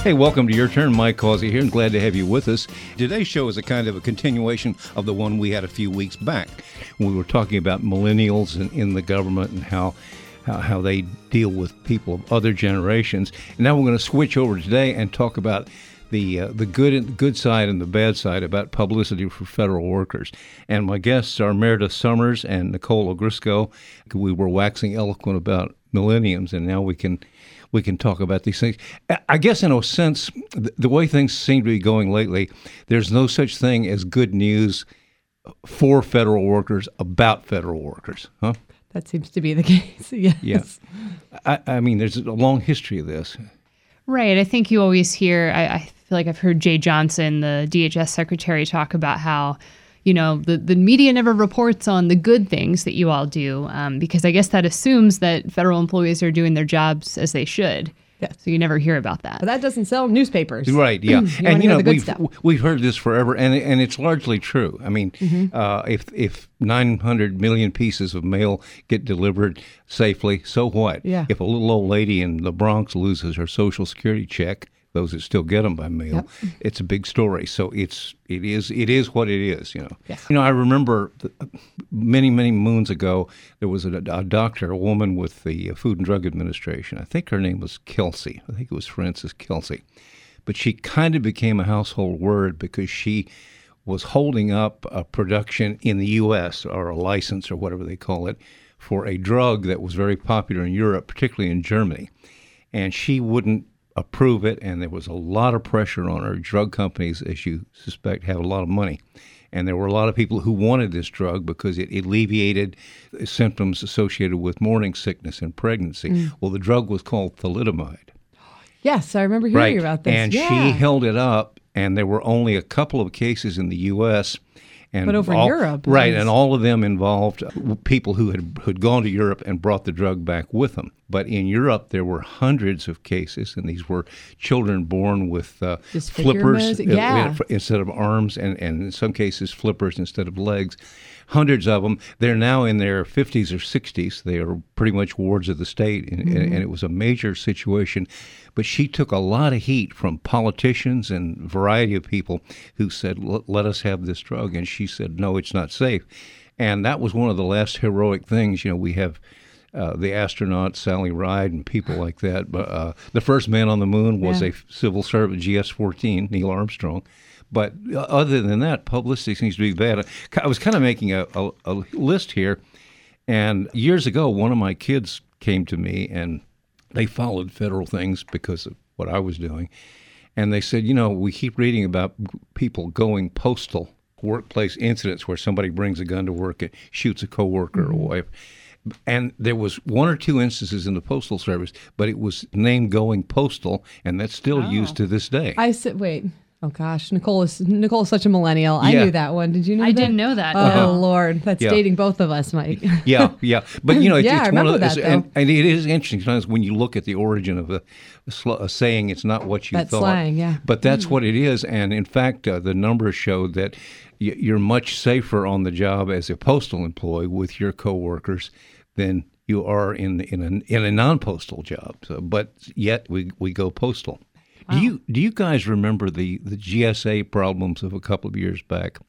Hey, welcome to Your Turn. Mike Causey here, and glad to have you with us. Today's show is a kind of a continuation of the one we had a few weeks back. We were talking about millennials in the government and how they deal with people of other generations. And now we're going to switch over today and talk about the good side and the bad side about publicity for federal workers. And my guests are Meredith Summers and Nicole Ogrysko. We were waxing eloquent about millenniums, and now we can talk about these things. I guess in a sense, the way things seem to be going lately, there's no such thing as good news for federal workers about federal workers, huh? That seems to be the case, yes. Yeah. I mean, there's a long history of this. Right. I think you always hear, I feel like I've heard Jay Johnson, the DHS secretary, talk about how, you know, the media never reports on the good things that you all do, because I guess that assumes that federal employees are doing their jobs as they should. Yes. So you never hear about that. But that doesn't sell newspapers. Right, yeah. And we've heard this forever, and it's largely true. I mean, if 900 million pieces of mail get delivered safely, so what? Yeah. If a little old lady in the Bronx loses her Social Security check, those that still get them by mail, it's a big story. So it is what it is, you know. Yeah. You know, I remember many moons ago, there was a doctor, a woman with the Food and Drug Administration. I think her name was Kelsey. I think it was Frances Kelsey. But she kind of became a household word because she was holding up a production in the U.S., or a license or whatever they call it, for a drug that was very popular in Europe, particularly in Germany. And she wouldn't approve it, and there was a lot of pressure on her. Drug companies, as you suspect, have a lot of money. And there were a lot of people who wanted this drug because it alleviated symptoms associated with morning sickness and pregnancy. Well, the drug was called thalidomide. Yes, I remember hearing about this. And she held it up, and there were only a couple of cases in the U.S., but over in Europe. Right, and all of them involved people who had gone to Europe and brought the drug back with them. But in Europe, there were hundreds of cases, and these were children born with flippers instead of arms, and in some cases flippers instead of legs. Hundreds of them. They're now in their 50s or 60s. They are pretty much wards of the state, and it was a major situation. But she took a lot of heat from politicians and a variety of people who said, let us have this drug. And she said, no, it's not safe. And that was one of the last heroic things. You know, we have the astronaut Sally Ride and people like that. But the first man on the moon was a civil servant, GS-14, Neil Armstrong. But other than that, publicity seems to be bad. I was kind of making a list here, and years ago, one of my kids came to me, and they followed federal things because of what I was doing. And they said, you know, we keep reading about people going postal, workplace incidents where somebody brings a gun to work and shoots a coworker or wife. And there was one or two instances in the Postal Service, but it was named going postal, and that's still used to this day. I said, wait. Oh, gosh. Nicole is such a millennial. I knew that one. Did you know that? I didn't know that. Oh, no. Lord. That's dating both of us, Mike. Yeah. But, you know, it's one of those. And it is interesting sometimes when you look at the origin of a saying, it's not what you that thought. Slang, yeah. But that's what it is. And, in fact, the numbers show that you're much safer on the job as a postal employee with your coworkers than you are in a non-postal job. So, but yet we go postal. Wow. Do you guys remember the GSA problems of a couple of years back?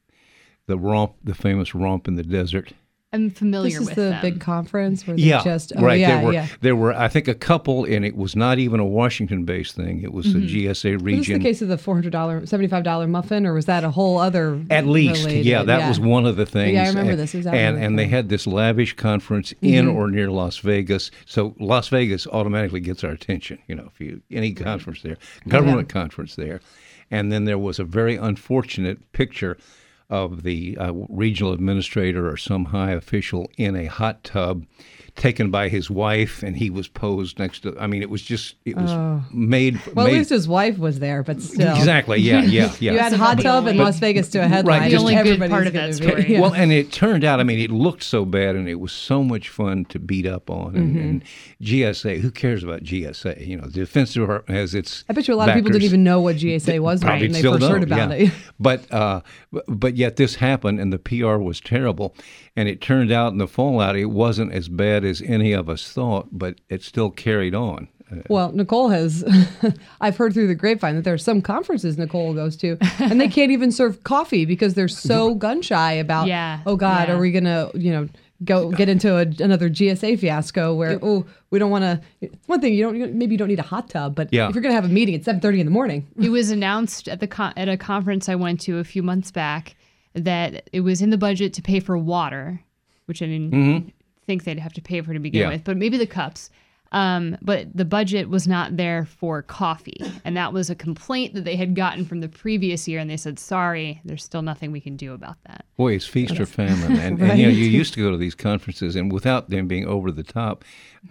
The famous romp in the desert. I'm familiar with them. This is the big conference where they just... Oh, right. There were, I think, a couple, and it was not even a Washington-based thing. It was a GSA region. Was this the case of the $75 muffin, or was that a whole other... At least, related? That was one of the things. Yeah, I remember this. And they had this lavish conference in or near Las Vegas. So Las Vegas automatically gets our attention, you know, any conference there, government conference there. And then there was a very unfortunate picture of the regional administrator or some high official in a hot tub taken by his wife, and he was posed next to, I mean, it was made. Well, at least his wife was there, but still. Exactly, yeah. You had a hot tub in Las Vegas to a headline. Right, the only good part of that story. Yeah. Well, and it turned out, I mean, it looked so bad, and it was so much fun to beat up on. And GSA, who cares about GSA? You know, the Defense Department has its I bet you a lot of people didn't even know what GSA was when they first heard about it. But yet this happened, and the PR was terrible. And it turned out in the fallout, it wasn't as bad as any of us thought, but it still carried on. Well, Nicole has, I've heard through the grapevine that there are some conferences Nicole goes to, and they can't even serve coffee because they're so gun shy about, oh God, are we going to, go get into another GSA fiasco where, we don't want to, one thing, maybe you don't need a hot tub, but if you're going to have a meeting at 7:30 in the morning. It was announced at a conference I went to a few months back that it was in the budget to pay for water, which I didn't think they'd have to pay for to begin with, but maybe the cups. But the budget was not there for coffee. And that was a complaint that they had gotten from the previous year. And they said, sorry, there's still nothing we can do about that. Boy, it's feast or famine. And, you used to go to these conferences, and without them being over the top,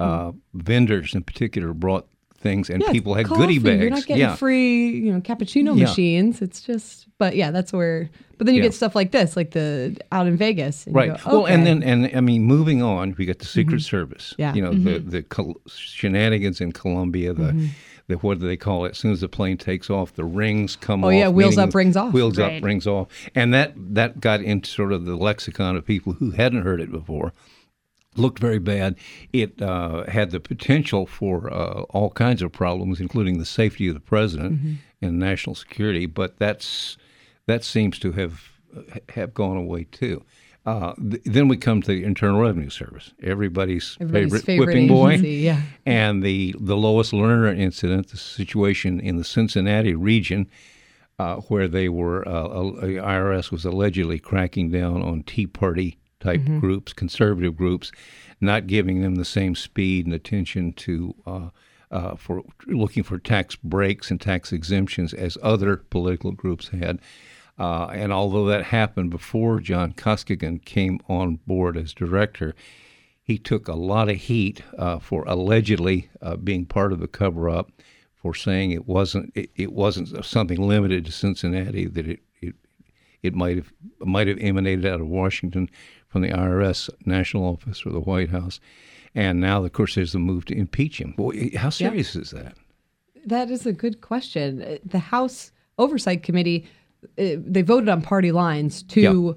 vendors in particular brought things, and people had coffee. Goodie bags. You're not getting free, cappuccino machines. It's just, but that's where. But then you get stuff like this, like the out in Vegas. And right. You go, Well, and I mean, moving on, we got the Secret Service. Yeah. The shenanigans in Colombia. The what do they call it? As soon as the plane takes off, the rings come off. Oh yeah, wheels up, rings off. Wheels up, rings off, and that got into sort of the lexicon of people who hadn't heard it before. Looked very bad. It had the potential for all kinds of problems, including the safety of the president and national security. But that seems to have gone away too. Then we come to the Internal Revenue Service, everybody's favorite whipping boy, and the Lois Lerner incident, the situation in the Cincinnati region, where they were the IRS was allegedly cracking down on Tea Party type groups, conservative groups, not giving them the same speed and attention to for looking for tax breaks and tax exemptions as other political groups had. And although that happened before John Costigan came on board as director, he took a lot of heat for allegedly being part of the cover-up, for saying it wasn't something limited to Cincinnati, that it might have emanated out of Washington from the IRS National Office or the White House. And now, of course, there's the move to impeach him. Boy, how serious is that? That is a good question. The House Oversight Committee, they voted on party lines to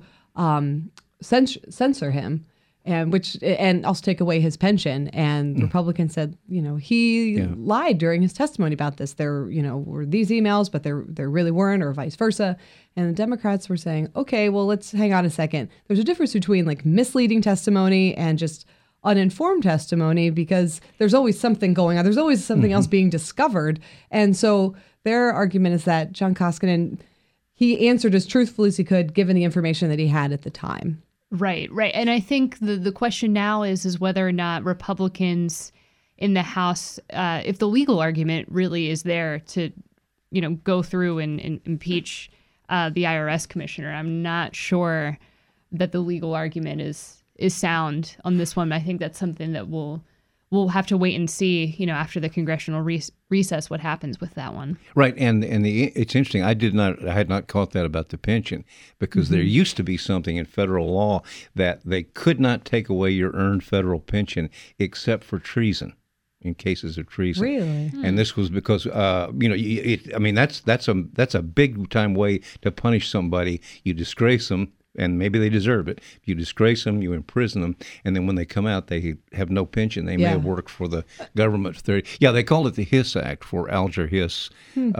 censor him, and also take away his pension. And Republicans said, he lied during his testimony about this. There, were these emails, but there really weren't, or vice versa. And the Democrats were saying, okay, well, let's hang on a second. There's a difference between like misleading testimony and just uninformed testimony, because there's always something going on. There's always something else being discovered. And so their argument is that John Koskinen, he answered as truthfully as he could, given the information that he had at the time. Right. And I think the question now is whether or not Republicans in the House, if the legal argument really is there to, go through and impeach the IRS commissioner. I'm not sure that the legal argument is sound on this one. I think that's something that we'll have to wait and see, after the congressional recess, what happens with that one. Right, and it's interesting. I had not caught that about the pension, because there used to be something in federal law that they could not take away your earned federal pension except for treason, in cases of treason. Really? And this was because that's a big time way to punish somebody. You disgrace them. And maybe they deserve it. If you disgrace them, you imprison them, and then when they come out, they have no pension. They may have worked for the government for 30. Yeah, they called it the Hiss Act, for Alger Hiss, and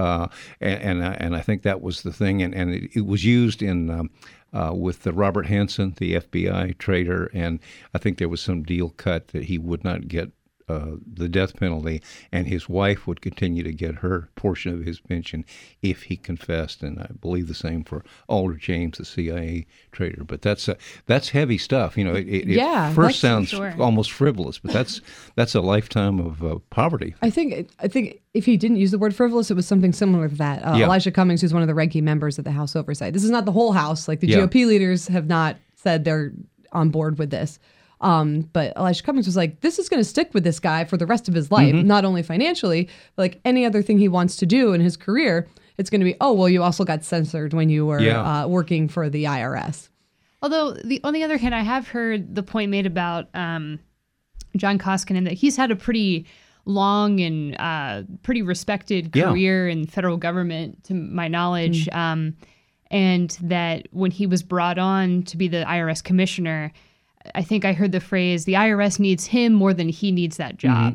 I think that was the thing. And it was used in with the Robert Hansen, the FBI traitor, and I think there was some deal cut that he would not get the death penalty, and his wife would continue to get her portion of his pension if he confessed. And I believe the same for Alder James, the CIA traitor. But that's heavy stuff. It first sounds almost frivolous, but that's a lifetime of poverty. I think if he didn't use the word frivolous, it was something similar to that. Elijah Cummings, who's one of the ranking members of the House Oversight. This is not the whole House. Like the GOP leaders have not said they're on board with this. But Elijah Cummings was like, this is going to stick with this guy for the rest of his life, not only financially, but like any other thing he wants to do in his career. It's going to be, oh, well, you also got censored when you were working for the IRS. Although, on the other hand, I have heard the point made about John Koskinen that he's had a pretty long and pretty respected career in federal government, to my knowledge, and that when he was brought on to be the IRS commissioner, I think I heard the phrase, the IRS needs him more than he needs that job.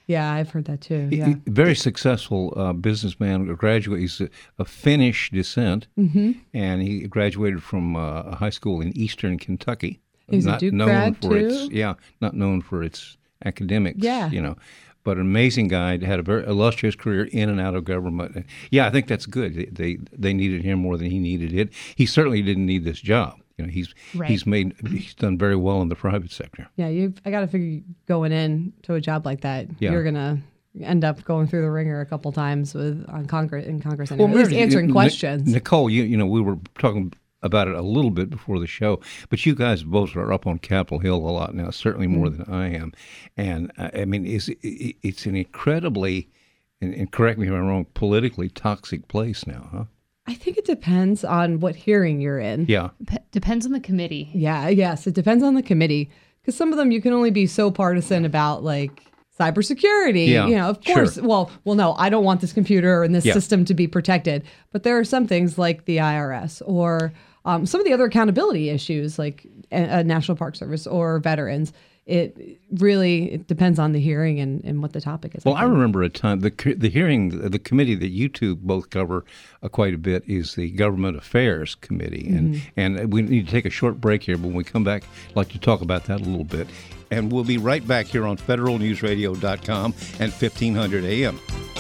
Yeah, I've heard that too. Yeah. Very successful businessman, a graduate. He's a Finnish descent, and he graduated from a high school in eastern Kentucky. He's a Duke grad too? Not known for its academics, Yeah. But an amazing guy, had a very illustrious career in and out of government. Yeah, I think that's good. They needed him more than he needed it. He certainly didn't need this job. He's done very well in the private sector. Yeah, I got to figure going in to a job like that, you're gonna end up going through the ringer a couple times in Congress anyway. Well, at least answering questions. Nicole, we were talking about it a little bit before the show, but you guys both are up on Capitol Hill a lot now, certainly more than I am. And I mean, it's an incredibly, and correct me if I'm wrong, politically toxic place now, huh? I think it depends on what hearing you're in. Yeah. Depends on the committee. Yeah, yes, it depends on the committee. Because some of them you can only be so partisan about, like cybersecurity. Yeah, of course. Sure. Well, no, I don't want this computer and this system to be protected. But there are some things like the IRS or some of the other accountability issues like a National Park Service or veterans. It really depends on the hearing and what the topic is. Well, I remember a time, the hearing, the committee that you two both cover quite a bit is the Government Affairs Committee. And we need to take a short break here, but when we come back, I'd like to talk about that a little bit. And we'll be right back here on federalnewsradio.com and 1500 AM.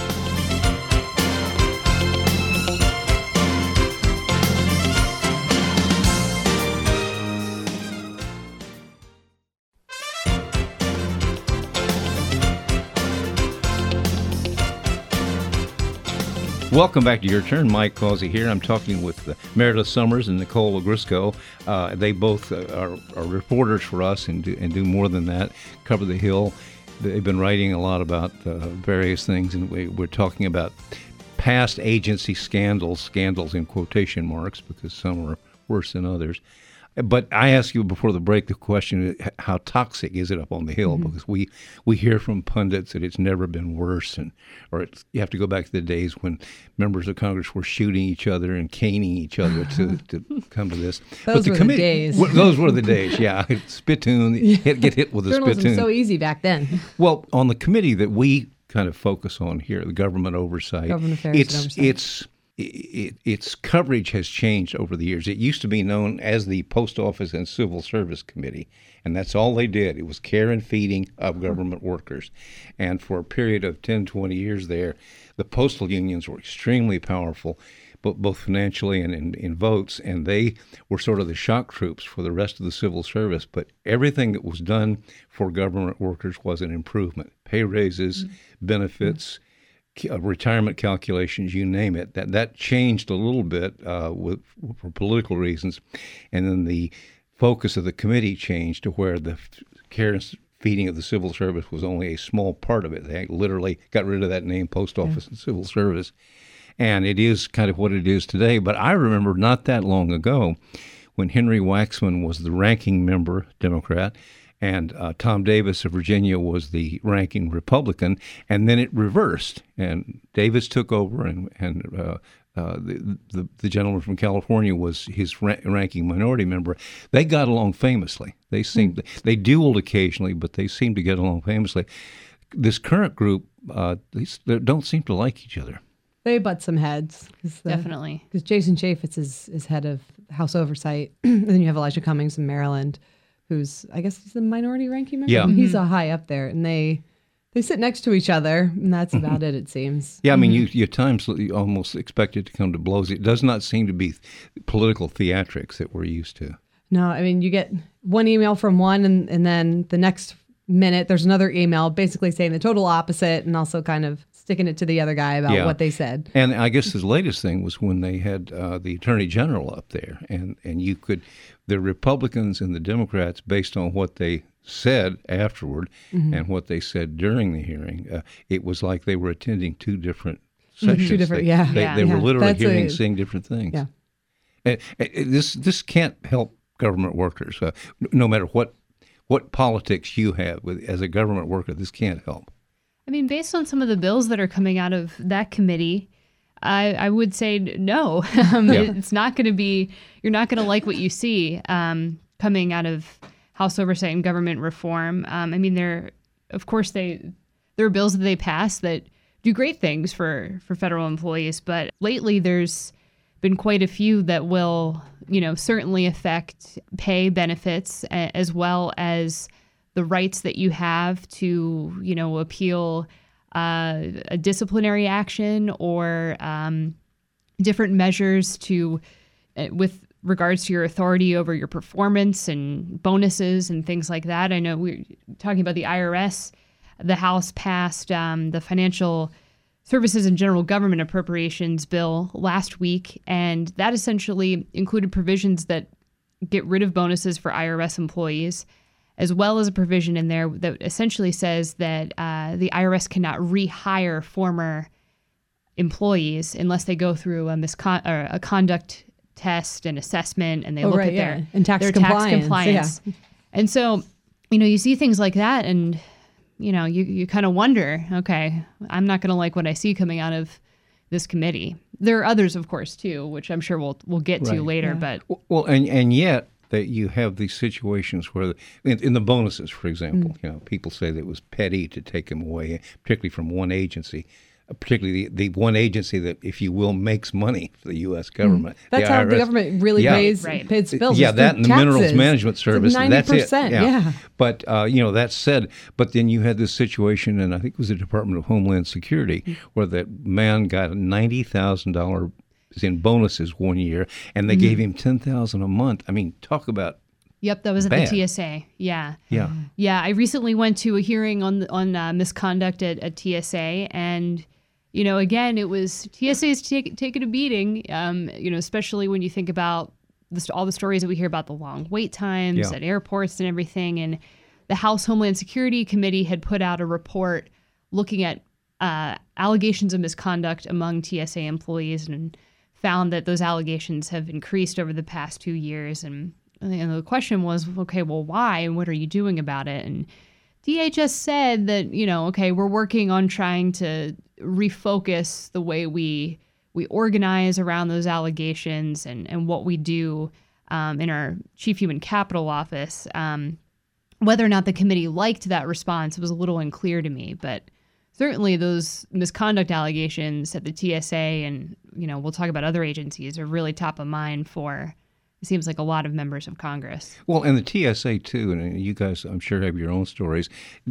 Welcome back to Your Turn. Mike Causey here. I'm talking with Meredith Summers and Nicole Ogrysko. They both are reporters for us and do more than that, cover the Hill. They've been writing a lot about various things, and we're talking about past agency scandals in quotation marks because some are worse than others. But I asked you before the break the question, how toxic is it up on the Hill? Because we hear from pundits that it's never been worse, you have to go back to the days when members of Congress were shooting each other and caning each other to come to this. Those were the days. Those were the days, yeah. Spittoon, get hit with a spittoon. Journalism was so easy back then. Well, on the committee that we kind of focus on here, the government oversight, its coverage has changed over the years. It used to be known as the Post Office and Civil Service Committee, and that's all they did. It was care and feeding of government workers. And for a period of 10, 20 years there, the postal unions were extremely powerful, both financially and in votes, and they were sort of the shock troops for the rest of the civil service. But everything that was done for government workers was an improvement. Pay raises, benefits, retirement calculations, you name it. That changed a little bit for political reasons, and then the focus of the committee changed to where the care and feeding of the civil service was only a small part of it. They literally got rid of that name, Post Office and Civil Service, and it is kind of what it is today. But I remember not that long ago when Henry Waxman was the ranking member, Democrat, and Tom Davis of Virginia was the ranking Republican, and then it reversed, and Davis took over, and the gentleman from California was his ranking minority member. They got along famously. They dueled occasionally, but they seemed to get along famously. This current group, they don't seem to like each other. They butt some heads. Definitely. Because Jason Chaffetz is head of House Oversight, and then you have Elijah Cummings in Maryland, who's, I guess, he's the minority ranking member. Yeah. He's a high up there, and they sit next to each other, and that's about it seems. Yeah, I mean, you at times almost expect it to come to blows. It does not seem to be political theatrics that we're used to. No, I mean, you get one email from one, and then the next minute there's another email basically saying the total opposite, and also kind of sticking it to the other guy about what they said. And I guess the latest thing was when they had the Attorney General up there, and you could, the Republicans and the Democrats, based on what they said afterward and what they said during the hearing, it was like they were attending two different sessions. Two different, They were literally seeing different things. Yeah. And this can't help government workers, no matter what politics you have as a government worker. This can't help. I mean, based on some of the bills that are coming out of that committee, I would say no. It's not going to be, you're not going to like what you see coming out of House Oversight and Government Reform. I mean, of course, the there are bills that they pass that do great things for federal employees. But lately, there's been quite a few that will, certainly affect pay, benefits, as well as the rights that you have to, appeal a disciplinary action or different measures with regards to your authority over your performance and bonuses and things like that. I know we're talking about the IRS. The House passed the Financial Services and General Government Appropriations Bill last week, and that essentially included provisions that get rid of bonuses for IRS employees, as well as a provision in there that essentially says that the IRS cannot rehire former employees unless they go through a conduct test and assessment, and they look at their tax compliance. Yeah. And so, you see things like that, and you kind of wonder, okay, I'm not going to like what I see coming out of this committee. There are others, of course, too, which I'm sure we'll get to later. Yeah. But and yet that you have these situations where, in the bonuses, for example, people say that it was petty to take them away, particularly from one agency. Particularly the one agency that, if you will, makes money for the U.S. government. That's how the government really pays its bills. Yeah, that and the Minerals Management Service. It's like 90%, that's it. Yeah. But, that said, but then you had this situation, and I think it was the Department of Homeland Security, where that man got $90,000 in bonuses one year, and they gave him $10,000 a month. I mean, talk about Yep, that was at bad. the TSA. Yeah. Yeah. I recently went to a hearing on misconduct at TSA, and again, it was TSA's taking a beating. Especially when you think about all the stories that we hear about the long wait times at airports and everything. And the House Homeland Security Committee had put out a report looking at allegations of misconduct among TSA employees, and found that those allegations have increased over the past 2 years. And the question was, okay, well, why, and what are you doing about it? And DHS said that, we're working on trying to refocus the way we organize around those allegations and what we do in our Chief Human Capital Office. Whether or not the committee liked that response was a little unclear to me, but certainly those misconduct allegations at the TSA and, we'll talk about other agencies are really top of mind for, it seems like, a lot of members of Congress. Well, and the TSA too, and you guys, I'm sure, have your own stories.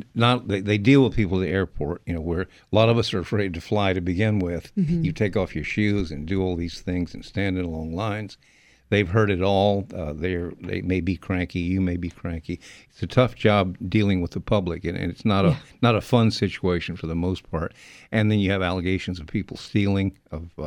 They deal with people at the airport, where a lot of us are afraid to fly to begin with. Mm-hmm. You take off your shoes and do all these things and stand in long lines. They've heard it all. They may be cranky. You may be cranky. It's a tough job dealing with the public, and it's not a fun situation for the most part. And then you have allegations of people stealing,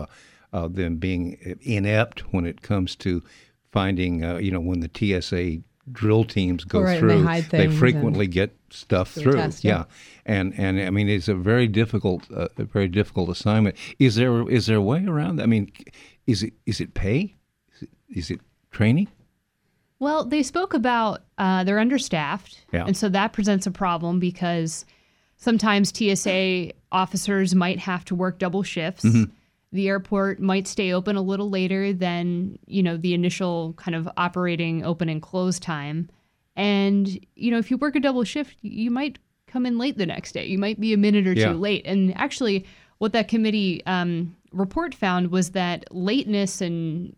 of them being inept when it comes to finding, when the TSA drill teams go through, they frequently get stuff through. Test, and I mean, it's a very difficult assignment. Is there a way around that? I mean, is it pay? Is it training? Well, they spoke about they're understaffed, and so that presents a problem because sometimes TSA officers might have to work double shifts. Mm-hmm. The airport might stay open a little later than, the initial kind of operating open and close time. And, if you work a double shift, you might come in late the next day. You might be a minute or two late. And actually, what that committee report found was that lateness and,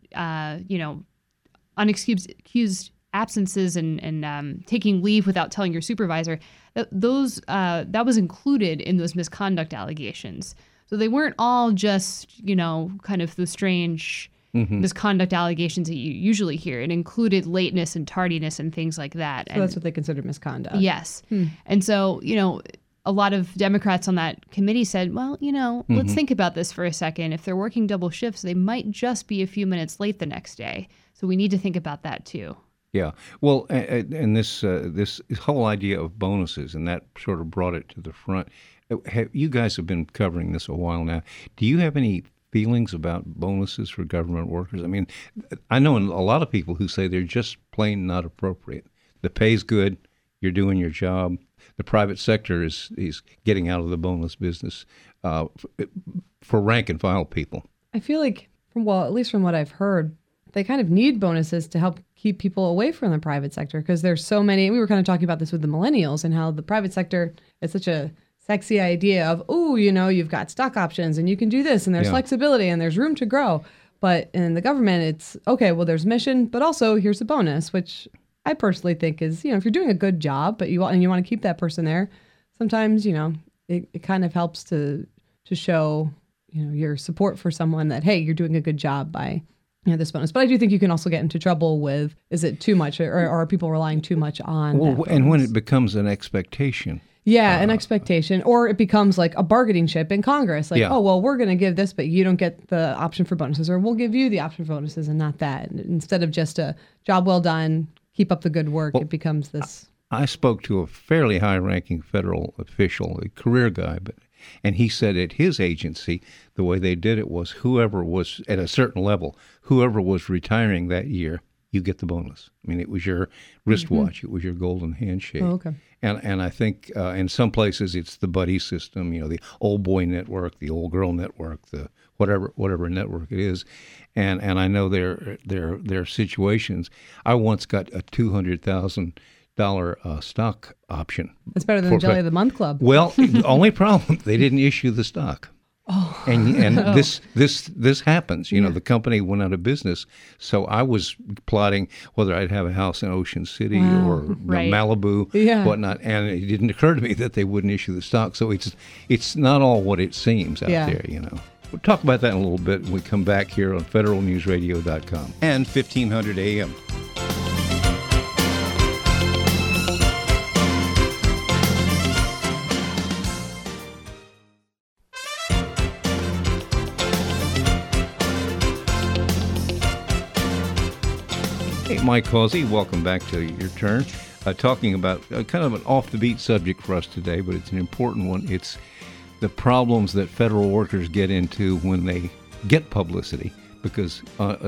unexcused absences and taking leave without telling your supervisor, that was included in those misconduct allegations. So they weren't all just, kind of the strange misconduct allegations that you usually hear. It included lateness and tardiness and things like that. So that's what they considered misconduct. Yes. And so, a lot of Democrats on that committee said, well, let's think about this for a second. If they're working double shifts, they might just be a few minutes late the next day. So we need to think about that too. Yeah. Well, and this whole idea of bonuses, and that sort of brought it to the front. You guys have been covering this a while now. Do you have any feelings about bonuses for government workers? I mean, I know a lot of people who say they're just plain not appropriate. The pay's good. You're doing your job. The private sector is getting out of the bonus business for rank and file people. I feel like, at least from what I've heard, they kind of need bonuses to help keep people away from the private sector because there's so many. We were kind of talking about this with the millennials and how the private sector is such a sexy idea of, oh, you've got stock options and you can do this and there's flexibility and there's room to grow. But in the government, it's, okay, well, there's mission, but also here's a bonus, which I personally think is, if you're doing a good job, but you want to keep that person there, sometimes, it kind of helps to show, your support for someone that, hey, you're doing a good job by, this bonus. But I do think you can also get into trouble with, is it too much or are people relying too much on that bonus? And when it becomes an expectation. Yeah, an expectation, or it becomes like a bargaining chip in Congress. Like, oh, well, we're going to give this, but you don't get the option for bonuses, or we'll give you the option for bonuses and not that. And instead of just a job well done, keep up the good work, it becomes this. I spoke to a fairly high-ranking federal official, a career guy, and he said at his agency, the way they did it was whoever was at a certain level, whoever was retiring that year, you get the bonus. I mean, it was your wristwatch. It was your golden handshake. Oh, okay. And I think in some places it's the buddy system, the old boy network, the old girl network, the whatever network it is. And I know there are situations. I once got a $200,000 stock option. That's better than the Jelly of the Month Club. Well, the only problem, they didn't issue the stock. Oh. And this happens. The company went out of business. So I was plotting whether I'd have a house in Ocean City or Malibu, whatnot. And it didn't occur to me that they wouldn't issue the stock. So it's not all what it seems out there, We'll talk about that in a little bit when we come back here on federalnewsradio.com and 1500 AM. Hey, Mike Causey, welcome back to Your Turn. Talking about kind of an off-the-beat subject for us today, but it's an important one. It's the problems that federal workers get into when they get publicity, because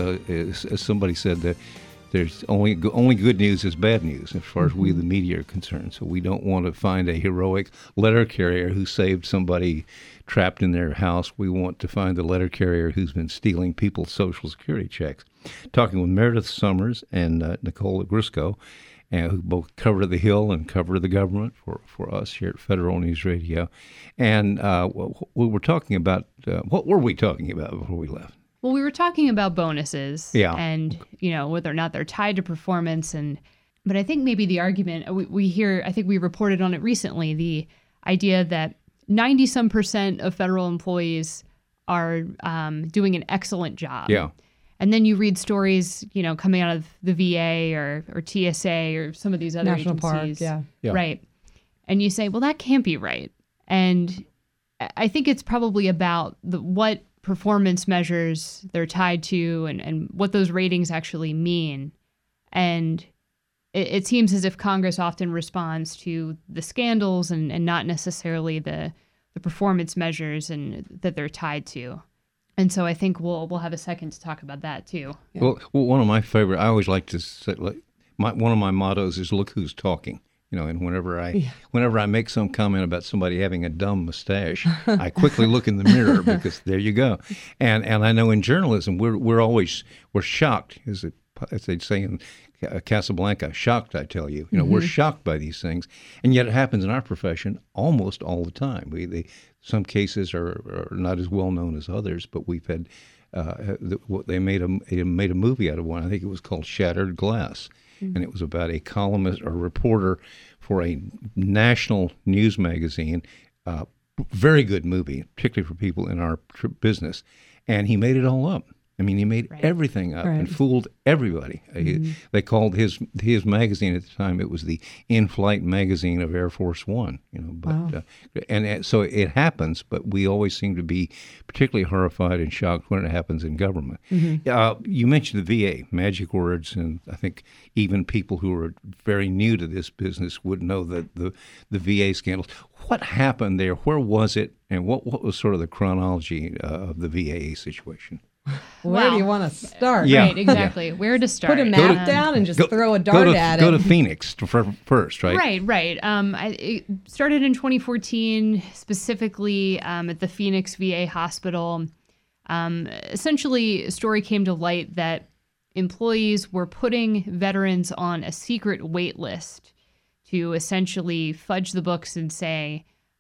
as somebody said, that there's only good news is bad news as far as we, the media, are concerned. So we don't want to find a heroic letter carrier who saved somebody trapped in their house. We want to find the letter carrier who's been stealing people's Social Security checks. Talking with Meredith Summers and Nicole Grisco, who both cover the Hill and cover the government for us here at Federal News Radio. And we were talking about, what were we talking about before we left? Well, we were talking about bonuses and, whether or not they're tied to performance. But I think maybe the argument we hear, I think we reported on it recently, the idea that 90% of federal employees are doing an excellent job. Yeah. And then you read stories, coming out of the VA or TSA or some of these other National agencies. Park, yeah. Right. And you say, well, that can't be right. And I think it's probably about what performance measures they're tied to and what those ratings actually mean. And it seems as if Congress often responds to the scandals and not necessarily the performance measures and that they're tied to. And so I think we'll have a second to talk about that too. Yeah. Well, one of my favorite, I always like to say, one of my mottos is "Look who's talking." And whenever I make some comment about somebody having a dumb mustache, I quickly look in the mirror because there you go. And I know in journalism we're shocked, as they say in Casablanca, shocked, I tell you. We're shocked by these things, and yet it happens in our profession almost all the time. Some cases are not as well known as others, but we've had they made a movie out of one. I think it was called Shattered Glass, and it was about a columnist or reporter for a national news magazine. Very good movie, particularly for people in our business, and he made it all up. I mean, he made everything up and fooled everybody. They called his magazine at the time, it was the in-flight magazine of Air Force One. And so it happens, but we always seem to be particularly horrified and shocked when it happens in government. You mentioned the VA, magic words, and I think even people who are very new to this business would know that the VA scandals. What happened there? Where was it? And what was sort of the chronology of the VA situation? Where do you want to start? Yeah. Right, exactly. Yeah. Where to start? Put a map down and just throw a dart at it. Go to Phoenix first, right? Right. It started in 2014, specifically at the Phoenix VA hospital. Essentially, a story came to light that employees were putting veterans on a secret wait list to essentially fudge the books and say,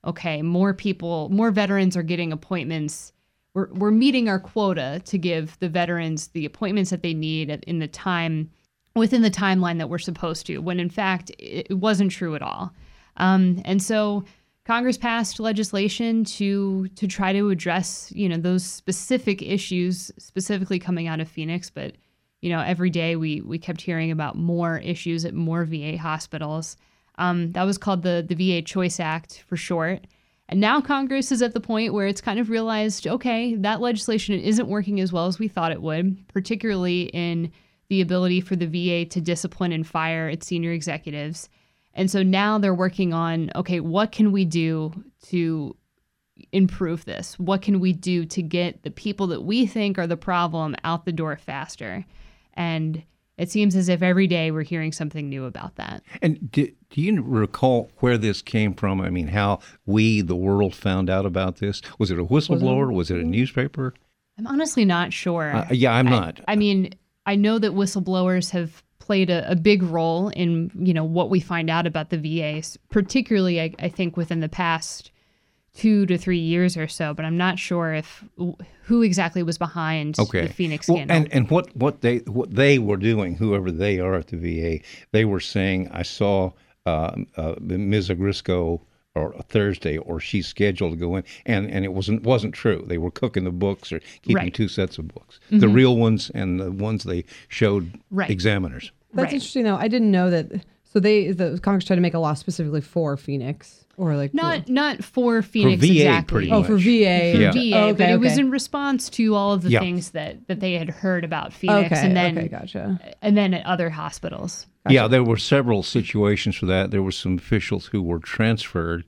okay, more veterans are getting appointments. We're meeting our quota to give the veterans the appointments that they need within the timeline that we're supposed to, when in fact it wasn't true at all. And so Congress passed legislation to try to address, those specific issues specifically coming out of Phoenix. But, every day we kept hearing about more issues at more VA hospitals. That was called the VA Choice Act for short. And now Congress is at the point where it's kind of realized, okay, that legislation isn't working as well as we thought it would, particularly in the ability for the VA to discipline and fire its senior executives. And so now they're working on, okay, what can we do to improve this? What can we do to get the people that we think are the problem out the door faster? And it seems as if every day we're hearing something new about that. And do you recall where this came from? I mean, how we, the world, found out about this? Was it a whistleblower? Was it a newspaper? I'm honestly not sure. I'm not. I mean, I know that whistleblowers have played a big role in, what we find out about the VA, particularly, I think, within the past 2 to 3 years or so. But I'm not sure who exactly was behind the Phoenix scandal. And what they were doing, whoever they are at the VA, they were saying, I saw Ms. Agrisco or Thursday, or she's scheduled to go in, and it wasn't true. They were cooking the books or keeping two sets of books, the real ones and the ones they showed examiners. That's interesting, though. I didn't know that. So the Congress tried to make a law specifically for Phoenix, or like not for Phoenix for VA, exactly. Pretty much. For VA. Yeah. For VA, okay, but it was in response to all of the things that they had heard about Phoenix, and then gotcha. And then at other hospitals. Gotcha. Yeah, there were several situations for that. There were some officials who were transferred.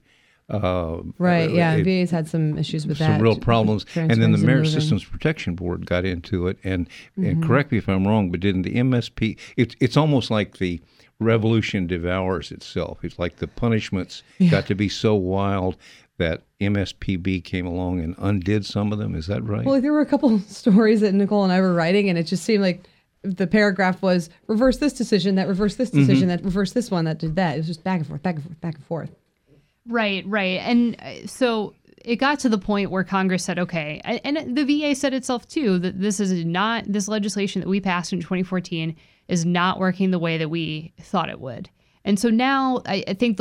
VA's had some issues with that. Some real problems. And then the Merit moving. Systems Protection Board got into it. And correct me if I'm wrong, but didn't the MSP, it's almost like the revolution devours itself. It's like the punishments got to be so wild that MSPB came along and undid some of them. Is that right? Well, there were a couple stories that Nicole and I were writing, and it just seemed like the paragraph was reverse this decision, that reversed this decision, that reversed this one, that did that. It was just back and forth, back and forth, back and forth. Right. And so it got to the point where Congress said, okay, and the VA said itself too, that this legislation that we passed in 2014 is not working the way that we thought it would. And so now I think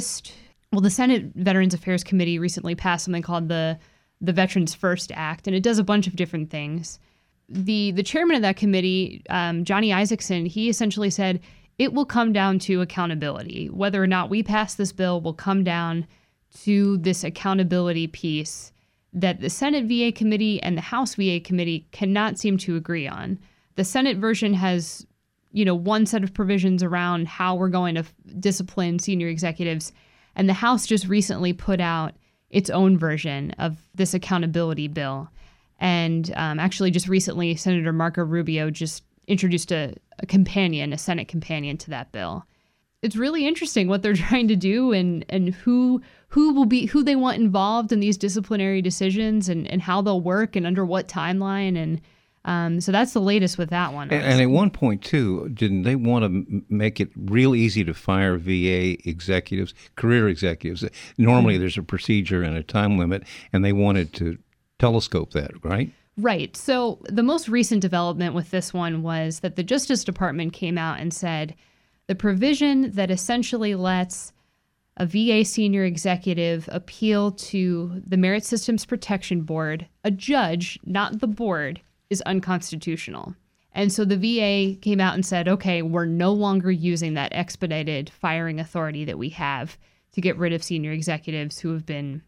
the Senate Veterans Affairs Committee recently passed something called the Veterans First Act, and it does a bunch of different things. The chairman of that committee, Johnny Isakson, he essentially said, it will come down to accountability. Whether or not we pass this bill will come down to this accountability piece that the Senate VA committee and the House VA committee cannot seem to agree on. The Senate version has, one set of provisions around how we're going to discipline senior executives, and the House just recently put out its own version of this accountability bill. And actually just recently, Senator Marco Rubio just introduced a Senate companion to that bill. It's really interesting what they're trying to do and who they want involved in these disciplinary decisions and how they'll work and under what timeline. And so that's the latest with that one. And at one point, too, didn't they want to make it real easy to fire VA executives, career executives? Normally there's a procedure and a time limit, and they wanted to telescope that, right? Right. So the most recent development with this one was that the Justice Department came out and said the provision that essentially lets a VA senior executive appeal to the Merit Systems Protection Board, a judge, not the board, is unconstitutional. And so the VA came out and said, okay, we're no longer using that expedited firing authority that we have to get rid of senior executives who have been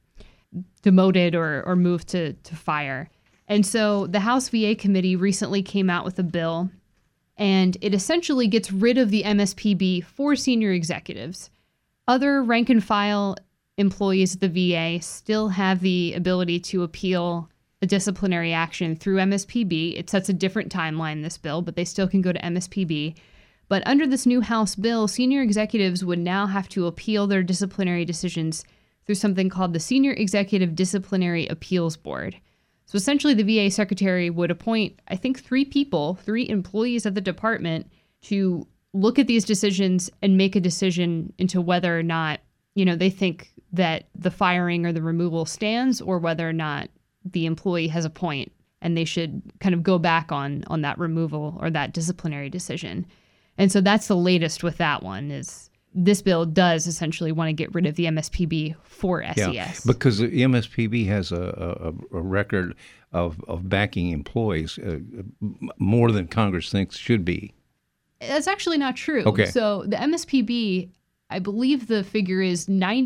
demoted or moved to fire. And so the House VA committee recently came out with a bill, and it essentially gets rid of the MSPB for senior executives. Other rank and file employees at the VA still have the ability to appeal a disciplinary action through MSPB. It sets a different timeline, this bill, but they still can go to MSPB. But under this new House bill, senior executives would now have to appeal their disciplinary decisions through something called the Senior Executive Disciplinary Appeals Board. So essentially, the VA secretary would appoint, I think, 3 employees at the department to look at these decisions and make a decision into whether or not, they think that the firing or the removal stands, or whether or not the employee has a point and they should kind of go back on that removal or that disciplinary decision. And so that's the latest with that one, is this bill does essentially want to get rid of the MSPB for SES. Yeah, because the MSPB has a record of backing employees more than Congress thinks should be. That's actually not true. Okay. So the MSPB, I believe the figure is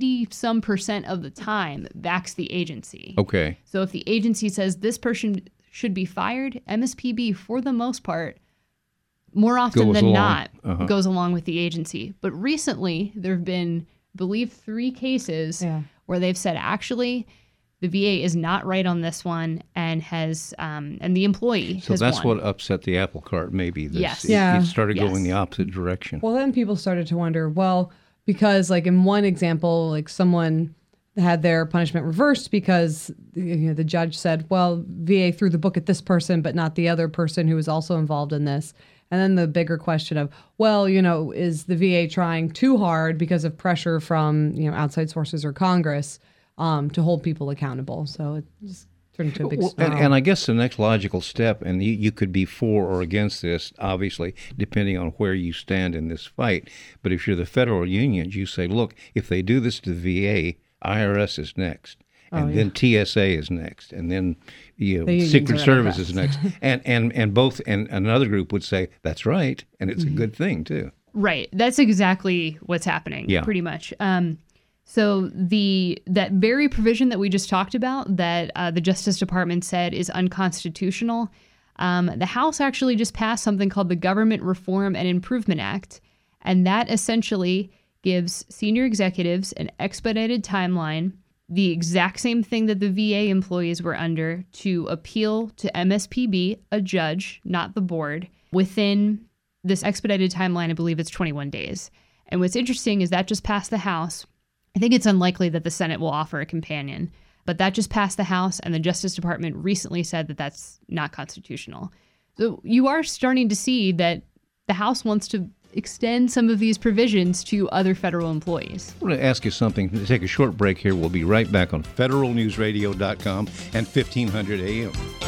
90% of the time backs the agency. Okay. So if the agency says this person should be fired, MSPB, for the most part, more often than not, goes along with the agency. But recently, there have been, I believe, 3 cases where they've said, actually, the VA is not right on this one, and has and the employee has So that's won. what upset the apple cart, maybe. Yes. It started going the opposite direction. Well, then people started to wonder, well, because like in one example, like someone had their punishment reversed because the judge said, well, VA threw the book at this person, but not the other person who was also involved in this. And then the bigger question of, well, is the VA trying too hard because of pressure from, outside sources or Congress to hold people accountable? So it just turned into a big snarl. And I guess the next logical step, and you could be for or against this, obviously, depending on where you stand in this fight. But if you're the federal unions, you say, look, if they do this to the VA, IRS is next. And then TSA is next, and then Secret Service is next, and another group would say that's right, and it's a good thing too. Right, that's exactly what's happening. Pretty much. So that very provision that we just talked about, that the Justice Department said is unconstitutional, the House actually just passed something called the Government Reform and Improvement Act, and that essentially gives senior executives an expedited timeline, the exact same thing that the VA employees were under, to appeal to MSPB, a judge, not the board, within this expedited timeline. I believe it's 21 days. And what's interesting is that just passed the House. I think it's unlikely that the Senate will offer a companion, but that just passed the House, and the Justice Department recently said that that's not constitutional. So you are starting to see that the House wants to extend some of these provisions to other federal employees. I want to ask you something. To take a short break here. We'll be right back on federalnewsradio.com and 1500 AM.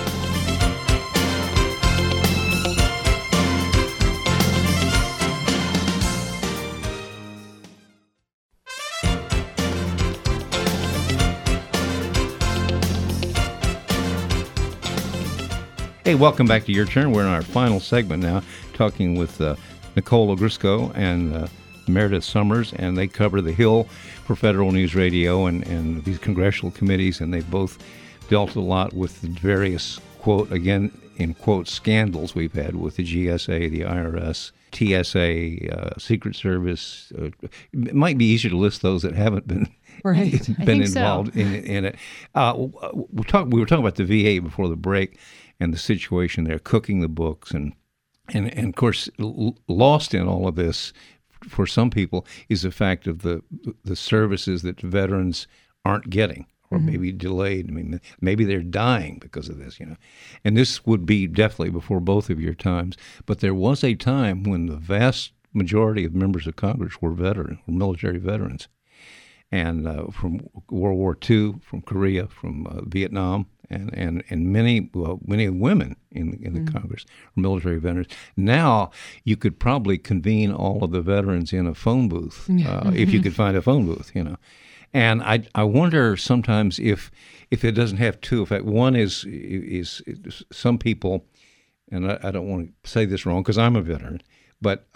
Hey, welcome back to Your Turn. We're in our final segment now, talking with Nicole Ogrysko and Meredith Summers, and they cover the Hill for Federal News Radio and these congressional committees, and they've both dealt a lot with the various, quote, again, in quote, scandals we've had with the GSA, the IRS, TSA, Secret Service. It might be easier to list those that haven't been involved in it. We were talking about the VA before the break and the situation there, cooking the books, and of course, lost in all of this for some people is the fact of the services that veterans aren't getting, or maybe delayed. I mean, maybe they're dying because of this, And this would be definitely before both of your times. But there was a time when the vast majority of members of Congress were military veterans, and from World War II, from Korea, from Vietnam. And many women in the Congress are military veterans. Now you could probably convene all of the veterans in a phone booth if you could find a phone booth, And I wonder sometimes if it doesn't have two effects. One is some people, and I don't want to say this wrong because I'm a veteran, but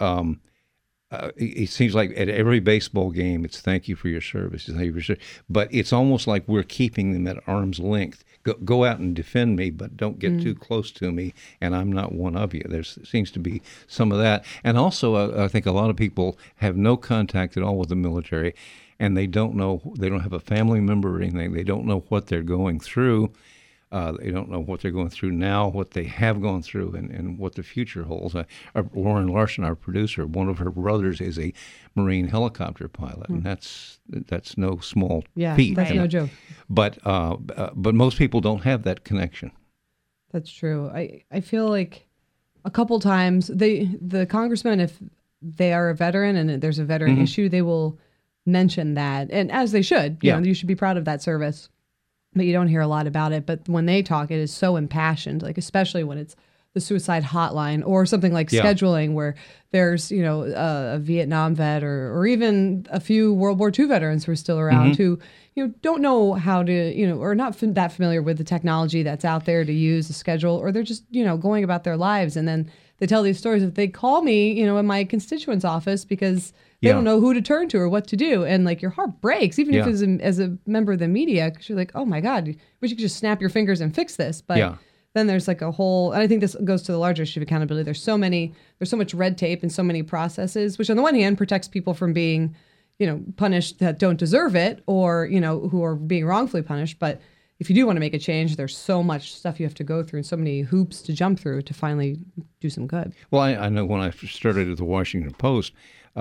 it seems like at every baseball game, it's thank you for your service. Thank you for your service. But it's almost like we're keeping them at arm's length. Go out and defend me, but don't get too close to me, and I'm not one of you. There seems to be some of that. And also, I think a lot of people have no contact at all with the military, and they don't have a family member or anything. They don't know what they're going through. They don't know what they're going through now, what they have gone through, and what the future holds. Lauren Larson, our producer, one of her brothers is a Marine helicopter pilot, and that's no small feat. That's no joke. But most people don't have that connection. That's true. I feel like a couple times the congressmen, if they are a veteran and there's a veteran issue, they will mention that, and as they should. You know, you should be proud of that service, but you don't hear a lot about it. But when they talk, it is so impassioned, like especially when it's the suicide hotline or something like scheduling, where there's, you know, a Vietnam vet or even a few World War II veterans who are still around who, you know, don't know how to, you know, or not that familiar with the technology that's out there to use a schedule, or they're just, you know, going about their lives. And then they tell these stories that they call me, you know, in my constituent's office because they don't know who to turn to or what to do. And like your heart breaks, even if it's as a member of the media, because you're like, oh my God, wish you could just snap your fingers and fix this. But then there's like a whole, and I think this goes to the larger issue of accountability. There's so much red tape and so many processes, which on the one hand protects people from being, you know, punished that don't deserve it, or, you know, who are being wrongfully punished. But if you do want to make a change, there's so much stuff you have to go through and so many hoops to jump through to finally do some good. Well, I know when I started at the Washington Post,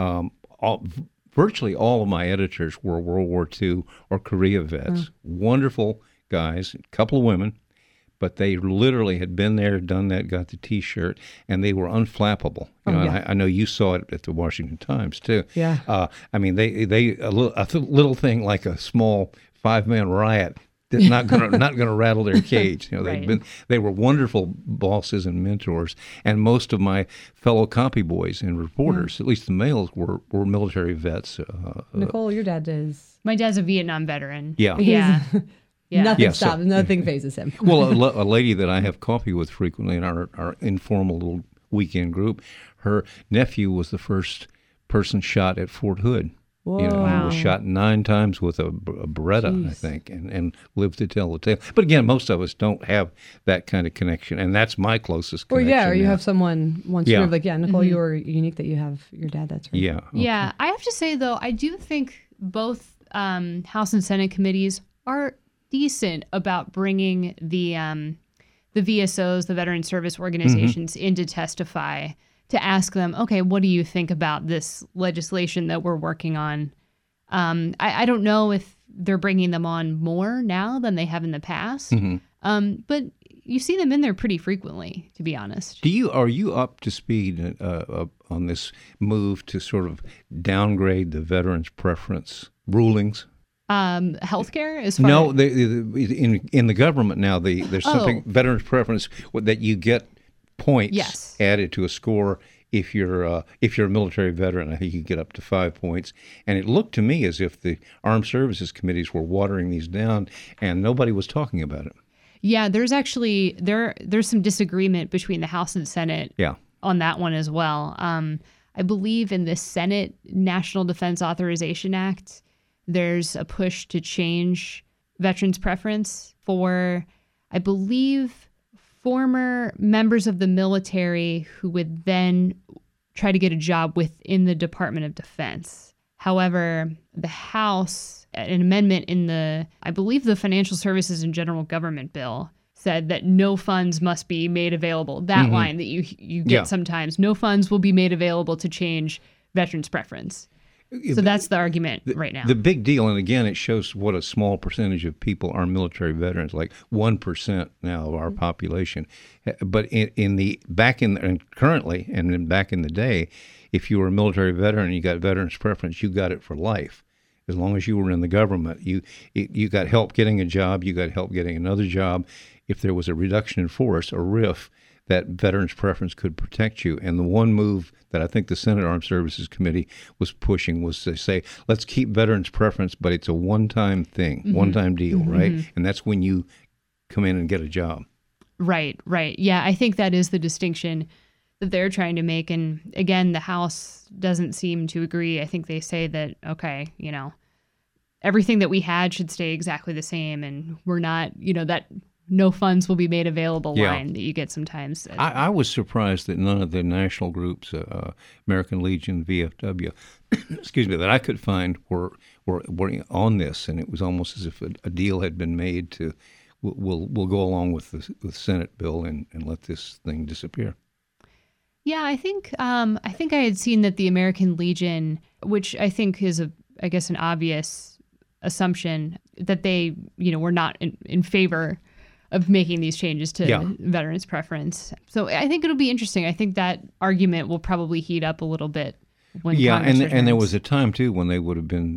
virtually all of my editors were World War II or Korea vets. Wonderful guys, a couple of women. But they literally had been there, done that, got the T-shirt, and they were unflappable. You know, I know you saw it at the Washington Times too. Yeah. I mean, they a little thing like a small 5-man riot that's not gonna rattle their cage. You know, they were wonderful bosses and mentors, and most of my fellow copy boys and reporters, at least the males, were military vets. Nicole, your dad is. My dad's a Vietnam veteran. Yeah. Nothing stops. Nothing phases him. Well, a lady that I have coffee with frequently in our informal little weekend group, her nephew was the first person shot at Fort Hood. Whoa. You know, he was shot 9 times with a Beretta, I think, and lived to tell the tale. But again, most of us don't have that kind of connection, and that's my closest connection. Or you have someone once you're like, Nicole, you are unique that you have your dad. That's right. Yeah. Okay. Yeah, I have to say, though, I do think both House and Senate committees are decent about bringing the VSOs, the veteran service organizations, in to testify, to ask them, okay, what do you think about this legislation that we're working on? I don't know if they're bringing them on more now than they have in the past, but you see them in there pretty frequently, to be honest. Are you up to speed on this move to sort of downgrade the veterans' preference rulings? Healthcare as far No, in the government now, there's something veterans preference that you get points added to a score if you're a military veteran. I think you get up to 5 points, and it looked to me as if the Armed Services committees were watering these down, and nobody was talking about it. Yeah, there's actually there's some disagreement between the House and Senate on that one as well. I believe in the Senate National Defense Authorization Act, there's a push to change veterans' preference for, I believe, former members of the military who would then try to get a job within the Department of Defense. However, the House, an amendment in I believe the Financial Services and General Government Bill, said that no funds must be made available. That line that you get sometimes, no funds will be made available to change veterans' preference. So that's the argument right now. The big deal, and again, it shows what a small percentage of people are military veterans, like 1% now of our population. But currently back in the day, if you were a military veteran and you got veterans preference, you got it for life. As long as you were in the government, you got help getting a job, you got help getting another job. If there was a reduction in force, a RIF, that veterans preference could protect you. And the one move that I think the Senate Armed Services Committee was pushing was to say, let's keep veterans preference, but it's a one-time thing, one-time deal, right? And that's when you come in and get a job. Right. Yeah, I think that is the distinction that they're trying to make. And again, the House doesn't seem to agree. I think they say that, okay, you know, everything that we had should stay exactly the same. And we're not, you know, that no funds will be made available line that you get sometimes. I was surprised that none of the national groups, American Legion, VFW, excuse me, that I could find were on this, and it was almost as if a deal had been made to we'll go along with the Senate bill and let this thing disappear. Yeah, I think I had seen that the American Legion, which I think is an obvious assumption, that they, you know, were not in favor of making these changes to veterans' preference. So I think it'll be interesting. I think that argument will probably heat up a little bit when Congress returns. And there was a time too when they would have been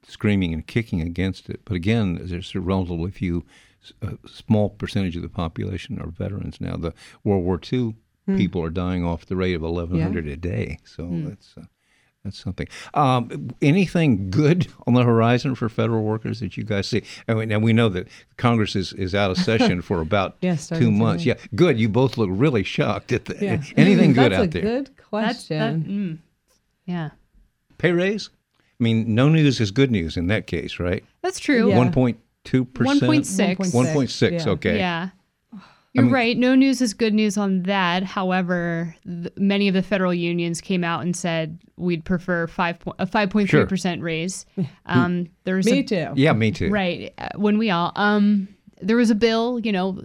screaming and kicking against it. But again, there's a relatively few, small percentage of the population are veterans now. The World War II people are dying off the rate of 1,100 a day. So that's something. Anything good on the horizon for federal workers that you guys see? And we know that Congress is out of session for about 2 months. Yeah, good. You both look really shocked at the anything good out there. That's a good question. Yeah. Pay raise? I mean, no news is good news in that case, right? That's true. Yeah. 1.2%? 1.6. 1.6, okay. Yeah. You're right. No news is good news on that. However, many of the federal unions came out and said we'd prefer a 5.3% raise. Me too. Yeah, me too. Right. When we all there was a bill,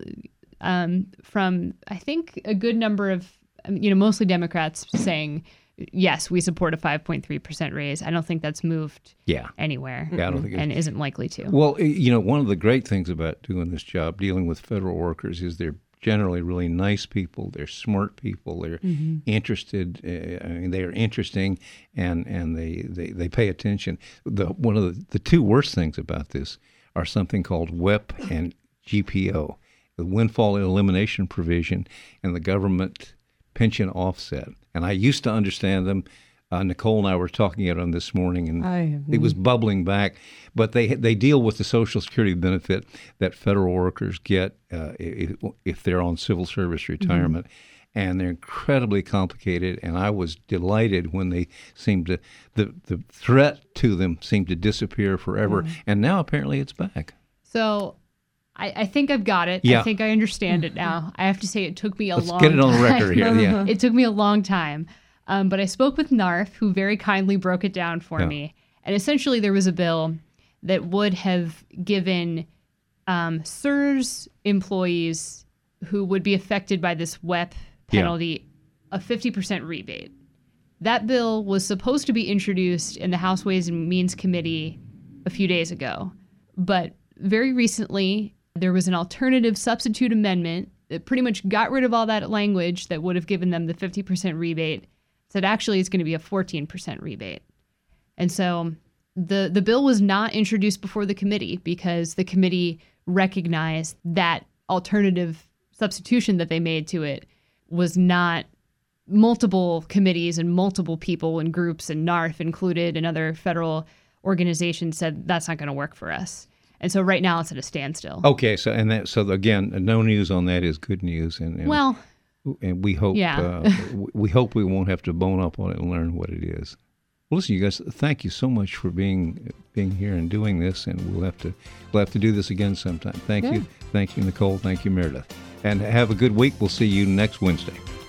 from I think a good number of mostly Democrats saying yes, we support a 5.3% raise. I don't think that's moved anywhere. Yeah, I don't think and isn't likely to. Well, one of the great things about doing this job, dealing with federal workers, is they're generally really nice people. They're smart people. They're interested. They are interesting, and they pay attention. One of the two worst things about this are something called WEP and GPO, the windfall elimination provision, and the government pension offset. And I used to understand them. Nicole and I were talking about them this morning, and it was bubbling back. But they deal with the Social Security benefit that federal workers get if they're on civil service retirement. And they're incredibly complicated, and I was delighted when they seemed to, the threat to them seemed to disappear forever. And now apparently it's back. So I think I've got it. Yeah. I think I understand it now. I have to say it took me Let's long get it on the time. record here. Yeah. It took me a long time. But I spoke with NARF, who very kindly broke it down for me. And essentially there was a bill that would have given SERS employees who would be affected by this WEP penalty a 50% rebate. That bill was supposed to be introduced in the House Ways and Means Committee a few days ago. But very recently, there was an alternative substitute amendment that pretty much got rid of all that language that would have given them the 50% rebate. Said actually it's going to be a 14% rebate. And so the bill was not introduced before the committee because the committee recognized that alternative substitution that they made to it was not multiple committees and multiple people and groups and NARF included and other federal organizations said that's not going to work for us. And so right now it's at a standstill. Okay, so again, no news on that is good news, and we hope we hope we won't have to bone up on it and learn what it is. Well, listen, you guys, thank you so much for being here and doing this, and we'll have to do this again sometime. Thank you, Nicole. Thank you, Meredith, and have a good week. We'll see you next Wednesday.